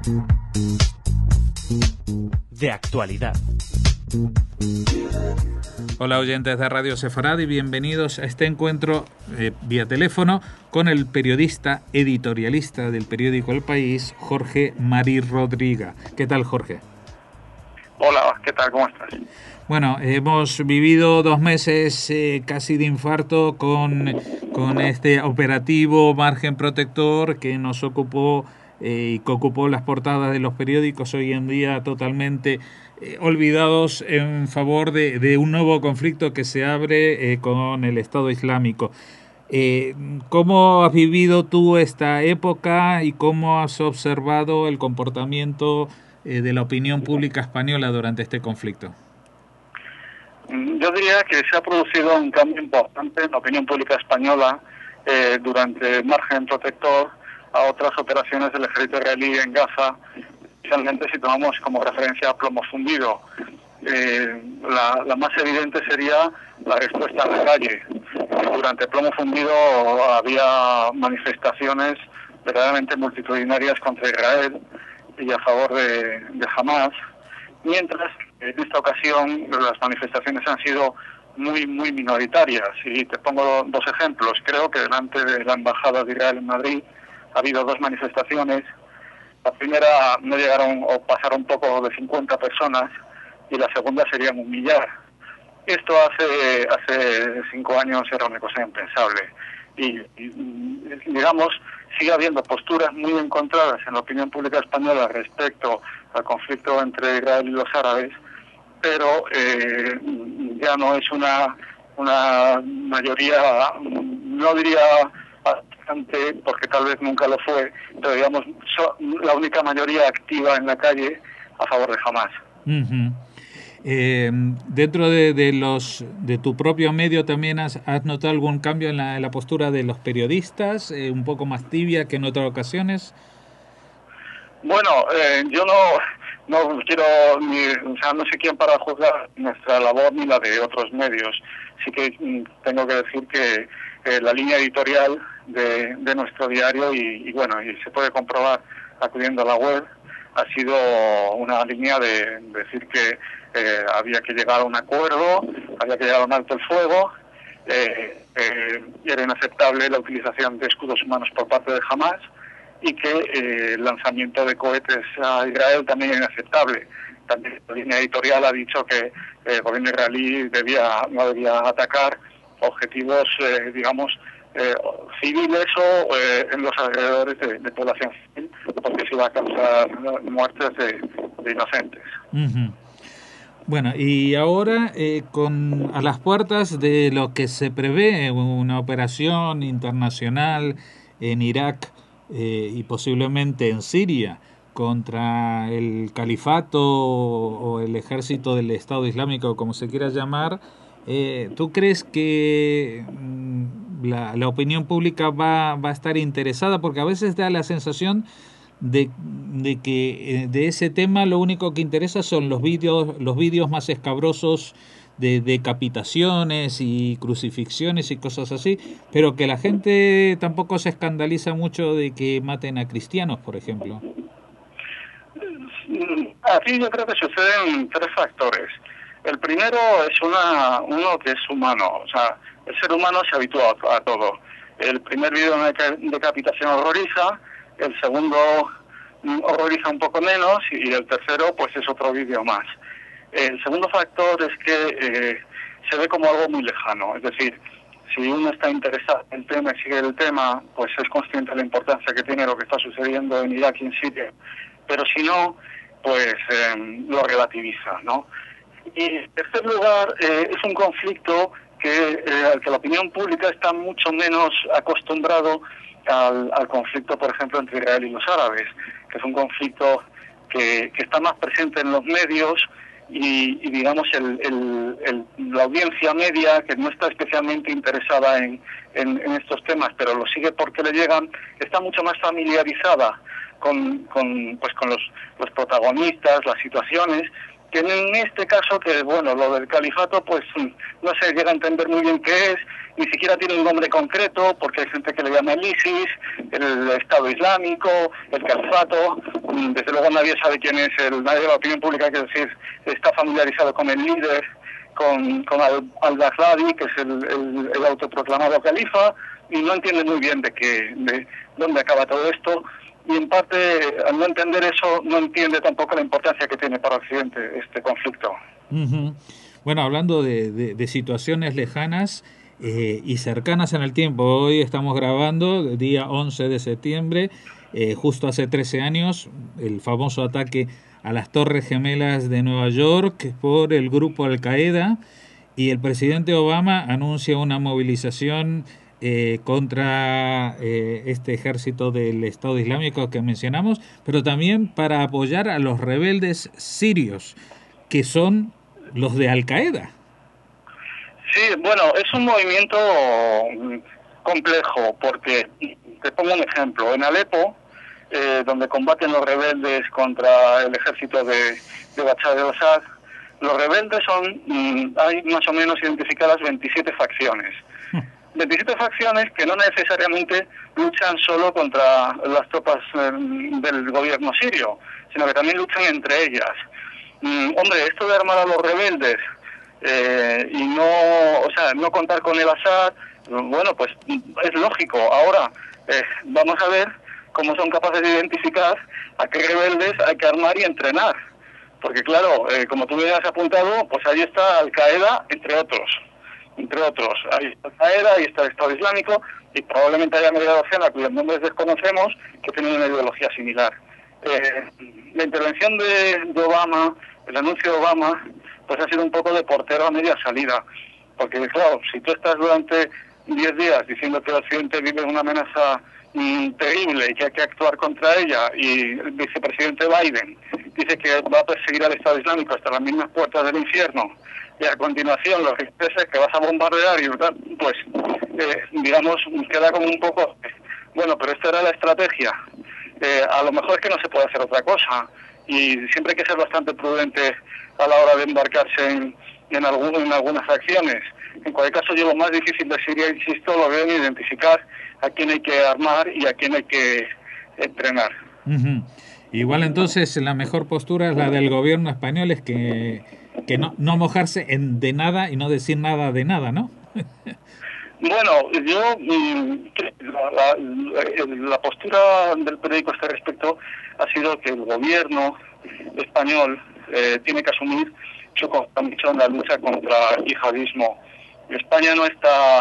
De actualidad. Hola oyentes de Radio Sefarad y bienvenidos a este encuentro vía teléfono con el periodista editorialista del periódico El País, Jorge Marí Rodríguez. ¿Qué tal, Jorge? Hola, ¿qué tal? ¿Cómo estás? Bueno, hemos vivido 2 meses casi de infarto con este operativo Margen Protector que nos ocupó y que ocupó las portadas de los periódicos hoy en día totalmente olvidados en favor de un nuevo conflicto que se abre con el Estado Islámico. ¿Cómo has vivido tú esta época y cómo has observado el comportamiento de la opinión pública española durante este conflicto? Yo diría que se ha producido un cambio importante en la opinión pública española durante el Margen Protector a otras operaciones del ejército israelí en Gaza, especialmente si tomamos como referencia a Plomo Fundido. La más evidente sería la respuesta en la calle. Durante Plomo Fundido había manifestaciones verdaderamente multitudinarias contra Israel y a favor de Hamas, mientras en esta ocasión las manifestaciones han sido muy minoritarias. Y te pongo 2 ejemplos. Creo que delante de la Embajada de Israel en Madrid ha habido 2 manifestaciones. La primera no llegaron o pasaron poco de 50 personas y la segunda serían 1 millar. Esto hace 5 años era una cosa impensable. Y digamos, sigue habiendo posturas muy encontradas en la opinión pública española respecto al conflicto entre Israel y los árabes, pero ya no es una mayoría, no diría bastante, porque tal vez nunca lo fue, pero digamos, la única mayoría activa en la calle a favor de Hamas. Uh-huh. Dentro de tu propio medio también has notado algún cambio en la postura de los periodistas, un poco más tibia que en otras ocasiones. Bueno, yo no quiero no sé quién para juzgar nuestra labor ni la de otros medios. Sí que tengo que decir que la línea editorial de nuestro diario y se puede comprobar acudiendo a la web, ha sido una línea de decir que había que llegar a un acuerdo, había que llegar a un alto el fuego, era inaceptable la utilización de escudos humanos por parte de Hamas y que el lanzamiento de cohetes a Israel también era inaceptable. También la línea editorial ha dicho que el gobierno israelí no debía atacar objetivos, civiles o en los alrededores de población civil, porque se iba a causar muertes de inocentes. Uh-huh. Bueno, y ahora a las puertas de lo que se prevé una operación internacional en Irak y posiblemente en Siria contra el califato o el ejército del Estado Islámico, como se quiera llamar, ¿tú crees que la opinión pública va a estar interesada? Porque a veces da la sensación de que de ese tema lo único que interesa son los vídeos más escabrosos de decapitaciones y crucifixiones y cosas así, pero que la gente tampoco se escandaliza mucho de que maten a cristianos, por ejemplo. Aquí yo creo que suceden 3 factores. El primero es uno que es humano, o sea, el ser humano se habitúa a todo. El primer vídeo de decapitación horroriza, el segundo horroriza un poco menos y el tercero pues es otro vídeo más. El segundo factor es que se ve como algo muy lejano, es decir, si uno está interesado en el tema y sigue el tema, pues es consciente de la importancia que tiene lo que está sucediendo en Irak y en Siria, pero si no, pues lo relativiza, ¿no? Y en tercer lugar, es un conflicto al que la opinión pública está mucho menos acostumbrado al conflicto, por ejemplo, entre Israel y los árabes, que es un conflicto que está más presente en los medios y digamos, la audiencia media, que no está especialmente interesada en estos temas, pero lo sigue porque le llegan, está mucho más familiarizada con los protagonistas, las situaciones, que en este caso, que bueno, lo del califato, pues no se llega a entender muy bien qué es, ni siquiera tiene un nombre concreto, porque hay gente que le llama el ISIS, el Estado Islámico, el califato, desde luego nadie sabe quién es, nadie de la opinión pública, que decir, está familiarizado con el líder, con al-Baghdadi, que es el autoproclamado califa, y no entiende muy bien de dónde acaba todo esto, y en parte, al no entender eso, no entiende tampoco la importancia que tiene para Occidente este conflicto. Uh-huh. Bueno, hablando de situaciones lejanas y cercanas en el tiempo, hoy estamos grabando el día 11 de septiembre, justo hace 13 años, el famoso ataque a las Torres Gemelas de Nueva York por el grupo Al-Qaeda, y el presidente Obama anuncia una movilización contra este ejército del Estado Islámico que mencionamos, pero también para apoyar a los rebeldes sirios, que son los de Al-Qaeda. Sí, bueno, es un movimiento complejo, porque te pongo un ejemplo. En Alepo, donde combaten los rebeldes contra el ejército de Bashar al-Assad, los rebeldes hay más o menos identificadas 27 facciones. 27 facciones que no necesariamente luchan solo contra las tropas del gobierno sirio, sino que también luchan entre ellas. Hombre, esto de armar a los rebeldes y no contar con el Assad, bueno, pues es lógico. Ahora vamos a ver cómo son capaces de identificar a qué rebeldes hay que armar y entrenar. Porque claro, como tú me has apuntado, pues ahí está Al-Qaeda, entre otros. Ahí está Al-Qaeda, ahí está el Estado Islámico, y probablemente haya media docena cuyos nombres desconocemos, que tienen una ideología similar. La intervención de Obama, el anuncio de Obama, pues ha sido un poco de portero a media salida. Porque claro, si tú estás durante 10 días diciendo que el Occidente vive una amenaza terrible y que hay que actuar contra ella, y el vicepresidente Biden dice que va a perseguir al Estado Islámico hasta las mismas puertas del infierno, y a continuación lo que dice es que vas a bombardear, y pues digamos, queda como un poco, bueno, pero esta era la estrategia. A lo mejor es que no se puede hacer otra cosa, y siempre hay que ser bastante prudente a la hora de embarcarse en algunas acciones. En cualquier caso, yo lo más difícil de Siria, insisto, lo veo en identificar a quién hay que armar y a quién hay que entrenar. Uh-huh. Igual entonces la mejor postura es la del gobierno español, es que no mojarse de nada y no decir nada de nada, ¿no? Bueno, yo la postura del periódico a este respecto ha sido que el gobierno español tiene que asumir su compromiso en la lucha contra el yihadismo. España no está,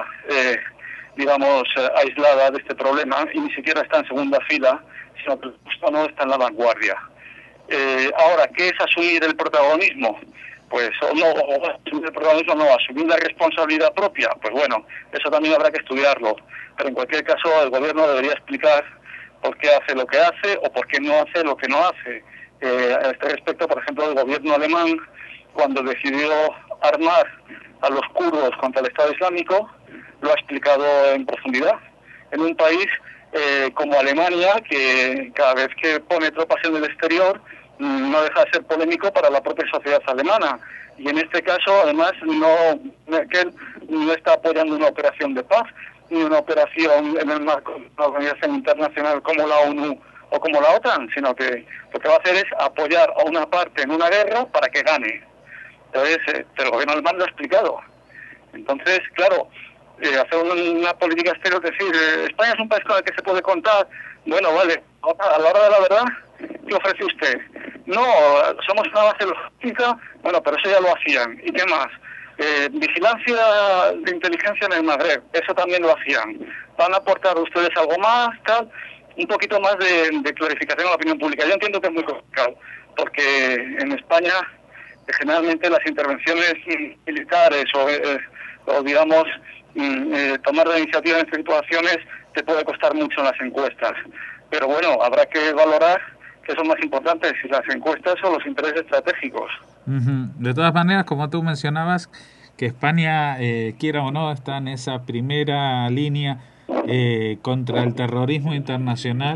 aislada de este problema, y ni siquiera está en segunda fila, sino que justo no está en la vanguardia. Ahora, ¿qué es asumir el protagonismo? Pues asumir el protagonismo no, asumir la responsabilidad propia, pues bueno, eso también habrá que estudiarlo. Pero en cualquier caso, el gobierno debería explicar por qué hace lo que hace o por qué no hace lo que no hace. A este respecto, por ejemplo, el gobierno alemán, cuando decidió armar a los kurdos contra el Estado Islámico, lo ha explicado en profundidad. En un país como Alemania, que cada vez que pone tropas en el exterior, no deja de ser polémico para la propia sociedad alemana. Y en este caso, además, Merkel no está apoyando una operación de paz, ni una operación en el marco de una organización internacional como la ONU o como la OTAN, sino que lo que va a hacer es apoyar a una parte en una guerra para que gane. Entonces, el gobierno alemán lo ha explicado. Entonces, claro, hacer una política exterior, decir, España es un país con el que se puede contar, bueno, vale, a la hora de la verdad, ¿qué ofrece usted? No, somos una base logística, bueno, pero eso ya lo hacían. ¿Y qué más? Vigilancia de inteligencia en el Magreb, eso también lo hacían. ¿Van a aportar ustedes algo más, tal? Un poquito más de clarificación a la opinión pública. Yo entiendo que es muy complicado, porque en España generalmente las intervenciones militares o digamos, tomar la iniciativa en estas situaciones te puede costar mucho en las encuestas. Pero bueno, habrá que valorar qué son más importantes, si las encuestas o los intereses estratégicos. Uh-huh. De todas maneras, como tú mencionabas, que España, quiera o no, está en esa primera línea contra el terrorismo internacional,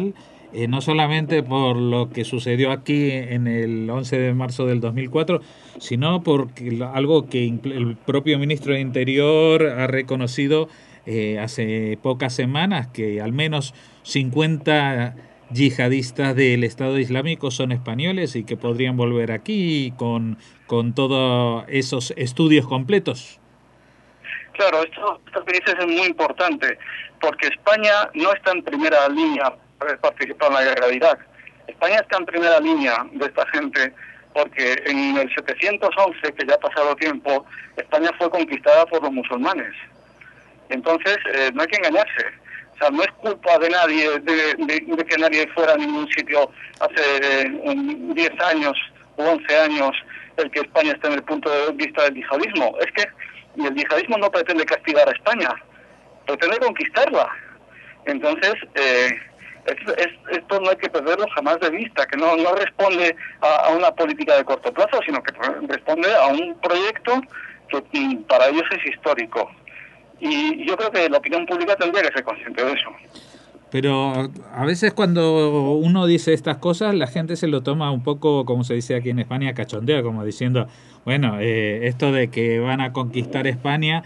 no solamente por lo que sucedió aquí en el 11 de marzo del 2004, sino por algo que el propio ministro de Interior ha reconocido hace pocas semanas, que al menos 50 yihadistas del Estado Islámico son españoles y que podrían volver aquí con todos esos estudios completos. Claro, esto que dices es muy importante, porque España no está en primera línea para participar en la guerra de Irak. España está en primera línea de esta gente porque en el 711, que ya ha pasado tiempo, España fue conquistada por los musulmanes. Entonces, no hay que engañarse. O sea, no es culpa de nadie, de que nadie fuera a ningún sitio hace 10 años o 11 años el que España esté en el punto de vista del yihadismo. Es que el yihadismo no pretende castigar a España, pretende conquistarla. Entonces, esto no hay que perderlo jamás de vista, que no responde a una política de corto plazo, sino que responde a un proyecto que para ellos es histórico. Y yo creo que la opinión pública tendría que ser consciente de eso. Pero a veces cuando uno dice estas cosas, la gente se lo toma un poco, como se dice aquí en España, cachondeo, como diciendo, bueno, esto de que van a conquistar España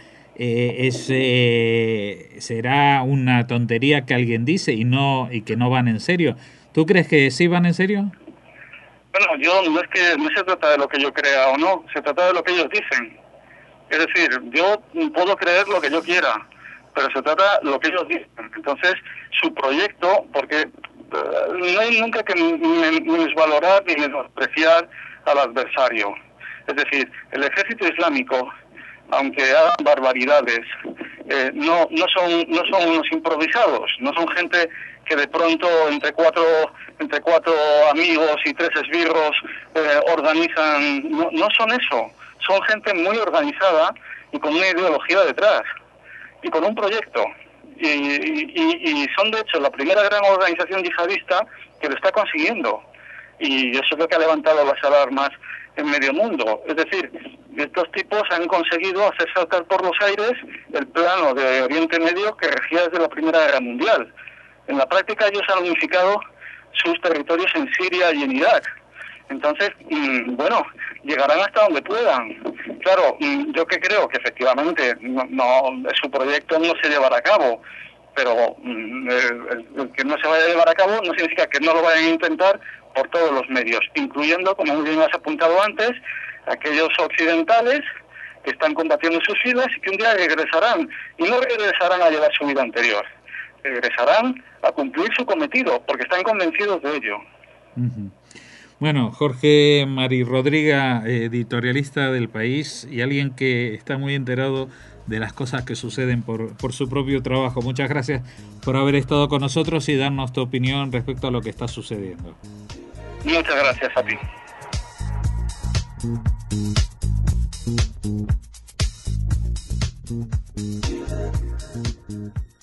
será una tontería que alguien dice y que no van en serio. ¿Tú crees que sí van en serio? Bueno, no se trata de lo que yo crea o no, se trata de lo que ellos dicen. Es decir, yo puedo creer lo que yo quiera, pero se trata de lo que ellos dicen. Entonces, su proyecto, porque no hay nunca que desvalorar ni menospreciar al adversario. Es decir, el ejército islámico, aunque hagan barbaridades, no son unos improvisados, no son gente que de pronto entre cuatro amigos y 3 esbirros organizan. No son eso. Son gente muy organizada y con una ideología detrás y con un proyecto. Y son, de hecho, la primera gran organización yihadista que lo está consiguiendo. Y eso es lo que ha levantado las alarmas en medio mundo. Es decir, estos tipos han conseguido hacer saltar por los aires el plano de Oriente Medio que regía desde la Primera Guerra Mundial. En la práctica ellos han unificado sus territorios en Siria y en Irak. Entonces, bueno, llegarán hasta donde puedan. Claro, yo que creo que efectivamente su proyecto no se llevará a cabo, pero el que no se vaya a llevar a cabo no significa que no lo vayan a intentar por todos los medios, incluyendo, como muy bien has apuntado antes, aquellos occidentales que están combatiendo sus filas y que un día regresarán, y no regresarán a llevar su vida anterior, regresarán a cumplir su cometido, porque están convencidos de ello. Uh-huh. Bueno, Jorge Mari Rodríguez, editorialista del País y alguien que está muy enterado de las cosas que suceden por su propio trabajo. Muchas gracias por haber estado con nosotros y darnos tu opinión respecto a lo que está sucediendo. Muchas gracias a ti.